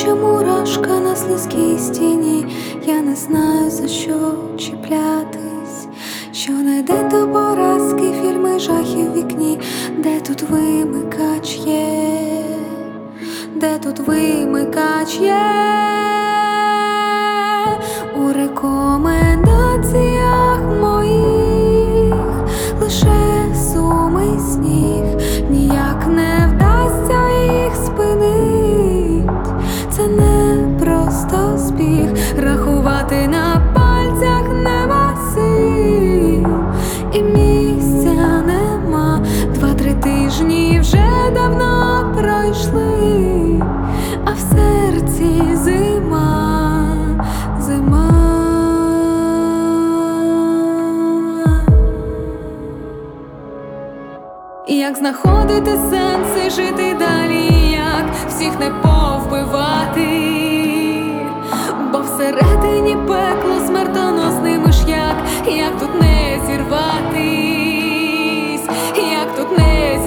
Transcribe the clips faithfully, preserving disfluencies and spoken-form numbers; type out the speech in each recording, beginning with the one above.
наче мурашка на слизькій стіні. Я не знаю, за що чіплятись. Щонедень то поразки, фільми жахів в вікні. Де тут вимикач є? Де тут вимикач є? У рекомендаціях моїх лише суми й сніг. Ніяк не вдасться їх спинить. Це не просто збіг. Рахувати на пальцях нема сил, і місця нема. Два-три тижні вже давно пройшли, а в серці зима, зима. Як знаходити сенси, жити далі, як всіх не повбивати, бо всередині пекло смертоносний миш'як. Як тут не зірватись, як тут не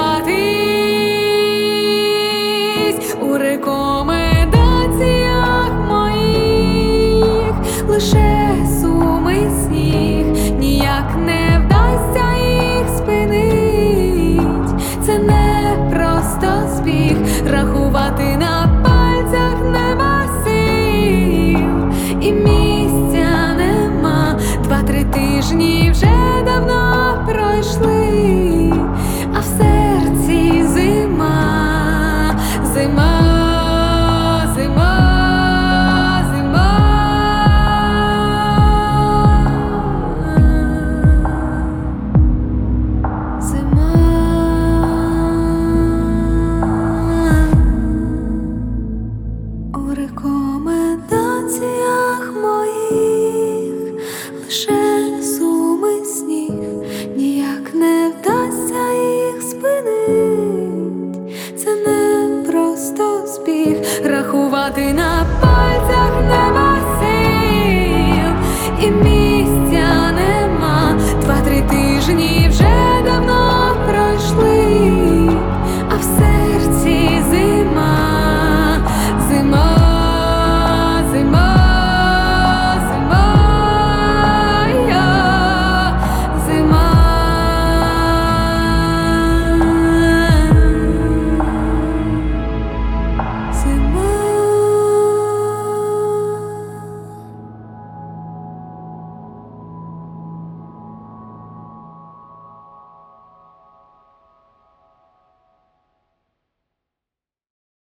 зірватись? У рекомендаціях моїх лише суми й сніг. Ніяк не вдасться їх спинить. Це не просто збіг. Рахувати на пальцях нема сил, і місця нема. Два-три тижні вже давно пройшли, а в серці зима, зима, зима, зима. Зима. У рекомендаціях моїх лише суми й сніг. Ніяк не вдасться їх спинить. Це не просто збіг. Рахувати на